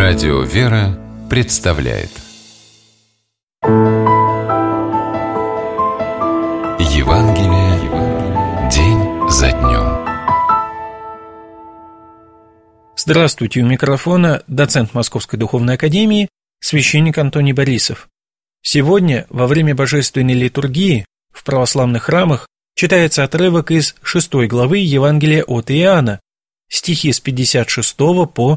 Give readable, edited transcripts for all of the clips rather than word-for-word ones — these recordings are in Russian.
Радио «Вера» представляет Евангелие день за днем. Здравствуйте, у микрофона доцент Московской Духовной Академии, священник Антоний Борисов. Сегодня, во время божественной литургии, в православных храмах читается отрывок из 6 главы Евангелия от Иоанна, стихи с 56 по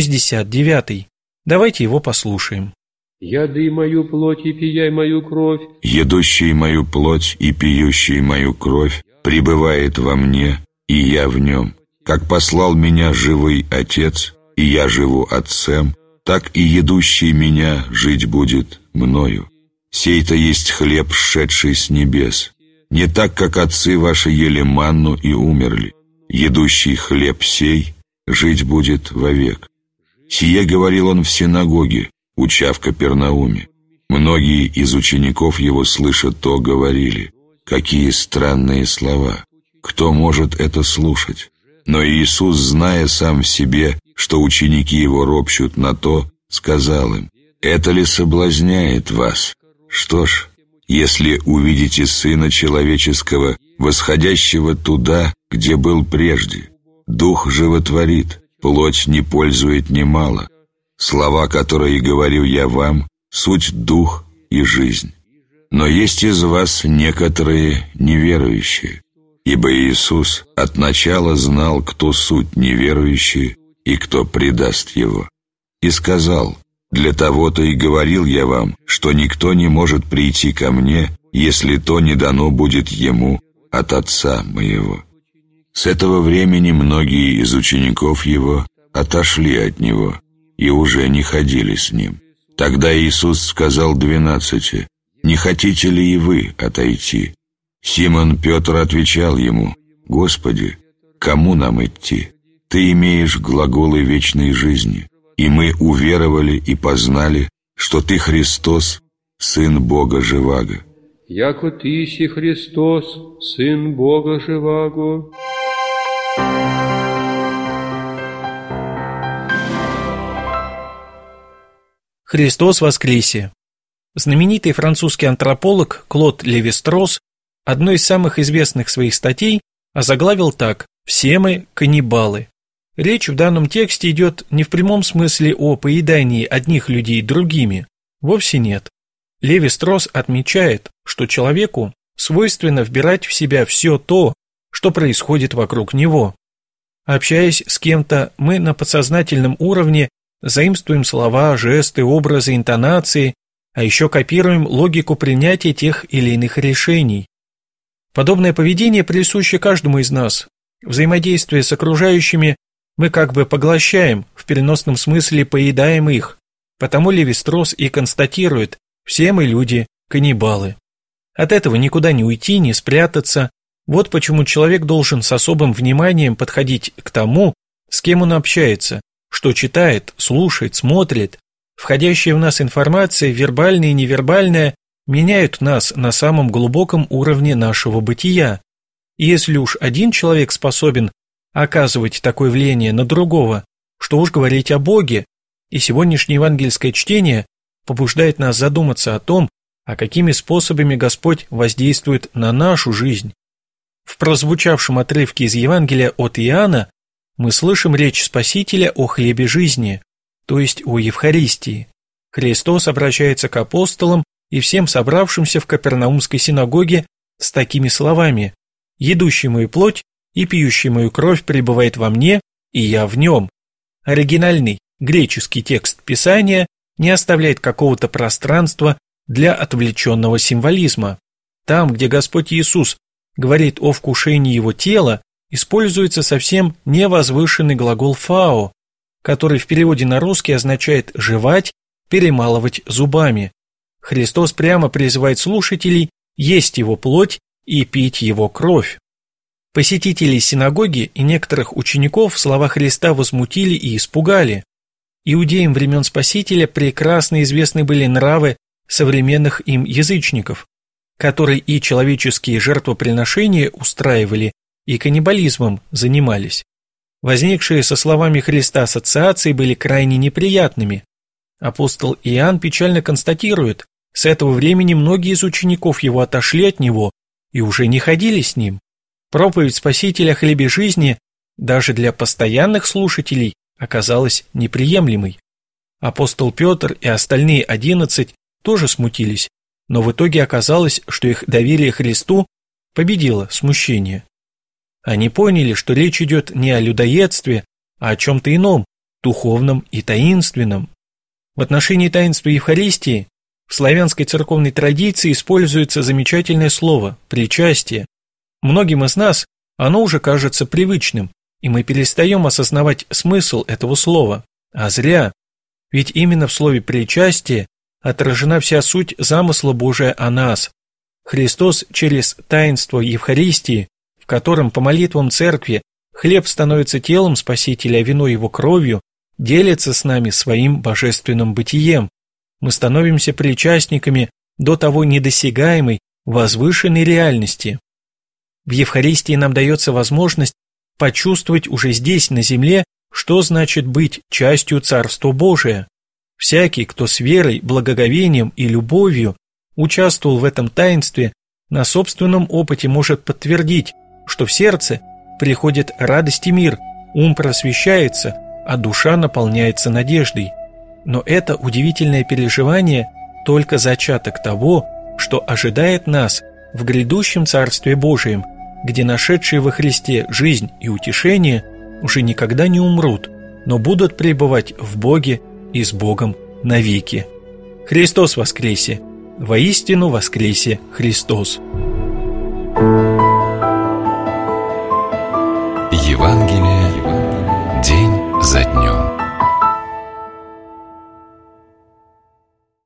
69. Давайте его послушаем. «Яды мою плоть и пияй мою кровь». «Едущий мою плоть и пьющий мою кровь пребывает во мне, и я в нем. Как послал меня живый Отец, и я живу Отцем, так и едущий меня жить будет мною. Сей-то есть хлеб, сшедший с небес. Не так, как отцы ваши ели манну и умерли. Едущий хлеб сей жить будет вовек». Сие говорил он в синагоге, уча в Капернауме. Многие из учеников его, слыша то, говорили: «Какие странные слова! Кто может это слушать?» Но Иисус, зная сам в себе, что ученики его ропщут на то, сказал им: «Это ли соблазняет вас? Что ж, если увидите Сына Человеческого, восходящего туда, где был прежде, Дух животворит, плоть не пользует немало. Слова, которые говорю я вам, суть дух и жизнь. Но есть из вас некоторые неверующие». Ибо Иисус от начала знал, кто суть неверующие и кто предаст Его. И сказал: «Для того-то и говорил я вам, что никто не может прийти ко мне, если то не дано будет ему от Отца моего». С этого времени многие из учеников Его отошли от Него и уже не ходили с Ним. Тогда Иисус сказал 12: «Не хотите ли и вы отойти?» Симон Петр отвечал Ему: «Господи, кому нам идти? Ты имеешь глаголы вечной жизни, и мы уверовали и познали, что Ты Христос, Сын Бога Живаго». «Яко Ты си Христос, Сын Бога Живаго». Христос воскресе! Знаменитый французский антрополог Клод Леви-Стросс одной из самых известных своих статей озаглавил так: «Все мы каннибалы». Речь в данном тексте идет не в прямом смысле о поедании одних людей другими. Вовсе нет. Леви-Стросс отмечает, что человеку свойственно вбирать в себя все то, что происходит вокруг него. Общаясь с кем-то, мы на подсознательном уровне заимствуем слова, жесты, образы, интонации, а еще копируем логику принятия тех или иных решений. Подобное поведение присуще каждому из нас. Взаимодействие с окружающими мы как бы поглощаем, в переносном смысле поедаем их. Потому Леви-Стросс и констатирует: все мы люди каннибалы. От этого никуда не уйти, не спрятаться. Вот почему человек должен с особым вниманием подходить к тому, с кем он общается, что читает, слушает, смотрит. Входящая в нас информация, вербальная и невербальная, меняют нас на самом глубоком уровне нашего бытия. И если уж один человек способен оказывать такое влияние на другого, что уж говорить о Боге, и сегодняшнее евангельское чтение побуждает нас задуматься о том, а какими способами Господь воздействует на нашу жизнь. В прозвучавшем отрывке из Евангелия от Иоанна мы слышим речь Спасителя о хлебе жизни, то есть о Евхаристии. Христос обращается к апостолам и всем собравшимся в Капернаумской синагоге с такими словами: «Едущий мою плоть и пьющий мою кровь пребывает во мне, и я в нем». Оригинальный греческий текст Писания не оставляет какого-то пространства для отвлеченного символизма. Там, где Господь Иисус говорит о вкушении Его тела, используется совсем невозвышенный глагол «фао», который в переводе на русский означает «жевать», «перемалывать зубами». Христос прямо призывает слушателей есть Его плоть и пить Его кровь. Посетителей синагоги и некоторых учеников слова Христа возмутили и испугали. Иудеям времен Спасителя прекрасно известны были нравы современных им язычников, которые и человеческие жертвоприношения устраивали, и каннибализмом занимались. Возникшие со словами Христа ассоциации были крайне неприятными. Апостол Иоанн печально констатирует, с этого времени многие из учеников его отошли от него и уже не ходили с ним. Проповедь Спасителя о хлебе жизни даже для постоянных слушателей оказалась неприемлемой. Апостол Петр и остальные 11 тоже смутились, но в итоге оказалось, что их доверие Христу победило смущение. Они поняли, что речь идет не о людоедстве, а о чем-то ином, духовном и таинственном. В отношении таинства Евхаристии в славянской церковной традиции используется замечательное слово «причастие». Многим из нас оно уже кажется привычным, и мы перестаем осознавать смысл этого слова. А зря, ведь именно в слове «причастие» отражена вся суть замысла Божия о нас. Христос через таинство Евхаристии, в котором по молитвам Церкви хлеб становится телом Спасителя, а вино его кровью, делится с нами своим божественным бытием. Мы становимся причастниками до того недосягаемой, возвышенной реальности. В Евхаристии нам дается возможность почувствовать уже здесь, на земле, что значит быть частью Царства Божия. Всякий, кто с верой, благоговением и любовью участвовал в этом таинстве, на собственном опыте может подтвердить, что в сердце приходит радость и мир, ум просвещается, а душа наполняется надеждой. Но это удивительное переживание только зачаток того, что ожидает нас в грядущем Царстве Божием, где нашедшие во Христе жизнь и утешение уже никогда не умрут, но будут пребывать в Боге и с Богом навеки. Христос воскресе! Воистину воскресе Христос!